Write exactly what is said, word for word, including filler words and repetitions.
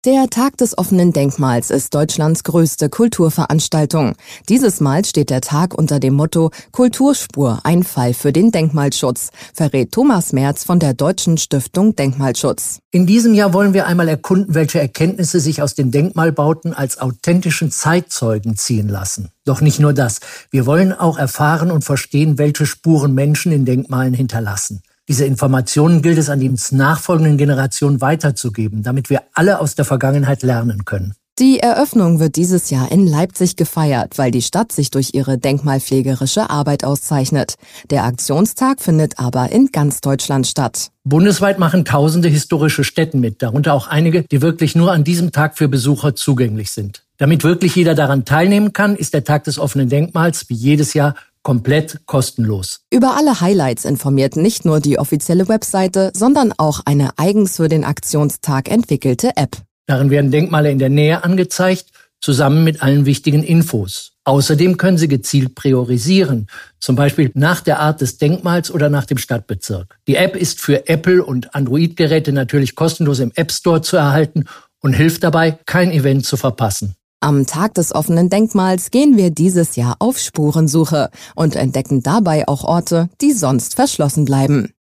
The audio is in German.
Der Tag des offenen Denkmals ist Deutschlands größte Kulturveranstaltung. Dieses Mal steht der Tag unter dem Motto Kulturspur, ein Fall für den Denkmalschutz, verrät Thomas Merz von der Deutschen Stiftung Denkmalschutz. In diesem Jahr wollen wir einmal erkunden, welche Erkenntnisse sich aus den Denkmalbauten als authentischen Zeitzeugen ziehen lassen. Doch nicht nur das. Wir wollen auch erfahren und verstehen, welche Spuren Menschen in Denkmalen hinterlassen. Diese Informationen gilt es an die nachfolgenden Generationen weiterzugeben, damit wir alle aus der Vergangenheit lernen können. Die Eröffnung wird dieses Jahr in Leipzig gefeiert, weil die Stadt sich durch ihre denkmalpflegerische Arbeit auszeichnet. Der Aktionstag findet aber in ganz Deutschland statt. Bundesweit machen tausende historische Stätten mit, darunter auch einige, die wirklich nur an diesem Tag für Besucher zugänglich sind. Damit wirklich jeder daran teilnehmen kann, ist der Tag des offenen Denkmals wie jedes Jahr komplett kostenlos. Über alle Highlights informiert nicht nur die offizielle Webseite, sondern auch eine eigens für den Aktionstag entwickelte App. Darin werden Denkmale in der Nähe angezeigt, zusammen mit allen wichtigen Infos. Außerdem können Sie gezielt priorisieren, zum Beispiel nach der Art des Denkmals oder nach dem Stadtbezirk. Die App ist für Apple- und Android-Geräte natürlich kostenlos im App Store zu erhalten und hilft dabei, kein Event zu verpassen. Am Tag des offenen Denkmals gehen wir dieses Jahr auf Spurensuche und entdecken dabei auch Orte, die sonst verschlossen bleiben.